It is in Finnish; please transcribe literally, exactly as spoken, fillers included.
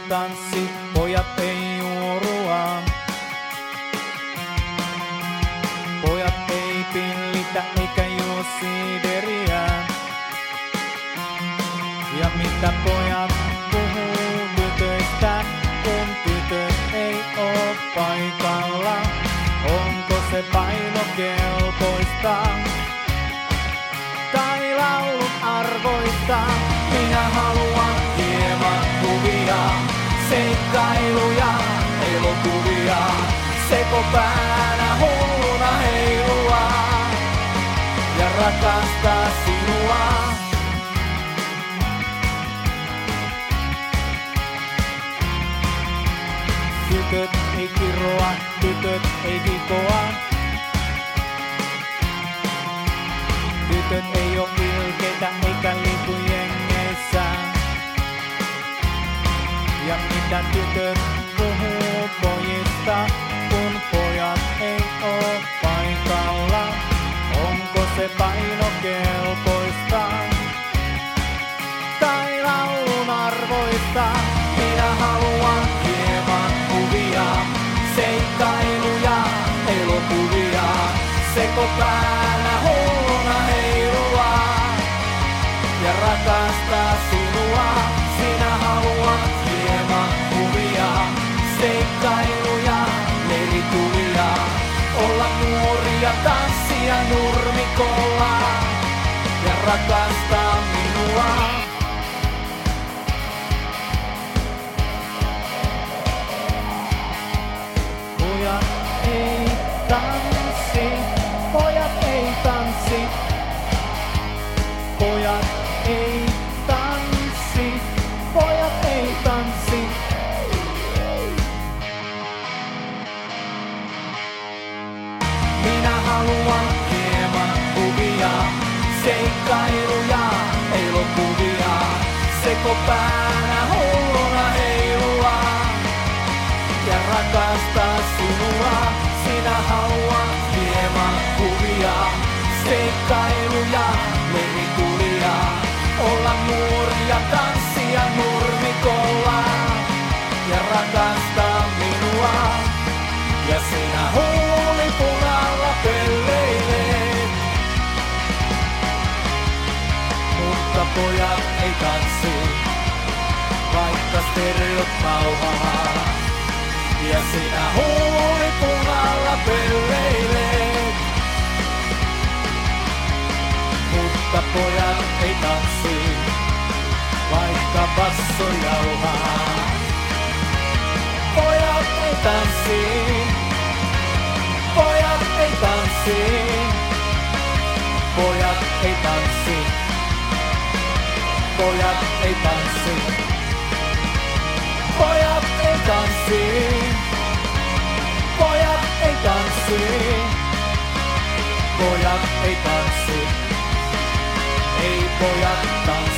tanssi, pojat ei juorua. Pojat ei pillitä eikä juo siideriä. Ja mitä pojat puhuu tytöistä, kun tytöt ei oo paikalla? Onko se painokelpoista tai laulun arvoista? Minä haluan hieman kuvia, seikkailuja, elokuvia, sekopäänä hulluna heilua ja rakastaa sinua. Tytöt ei kiroa, tytöt ei hikoa. Tytöt ei oo ilkeitä eikä liiku jengeissä. Ja mitä tytöt puhuu pojista, kun pojat ei oo paikalla? Onko se painokelpoista tai laulun arvoista? Minä haluan hieman kuvia, seikkailuja, elokuvia, sekopäänä hulluna heilua ja rakastaa sinua. Sinä haluat hieman kuvia, seikkailuja, meritulia, olla nuoria, tanssia nurmikolla ja rakastaa minua. Pojat ei tanssi, pojat ei tanssi, pojat ei tanssi, pojat ei tanssi. Minä haluan hieman kuvia, seikkailuja, elokuvia, sekopäänä hulluna heilua ja rakastaa sinua. Sinä haluat hieman kuvia, seikkailuja, meritulia, olla nuoria, tanssia nurmikolla ja rakastaa minua. Ja sinä huulipun alla pelleilet, mutta pojat ei tanssi, vaikka stereot pauhaa. Ja sinä huulipun alla pelleilet, mutta pojat ei tanssi, vaikka basso jauhaa. Pojat ei tanssi, pojat ei tanssi, pojat ei tanssi, pojat ei tanssi, pojat ei tanssi, pojat ei tanssi, pojat ei tanssi, ei pojat tanssi.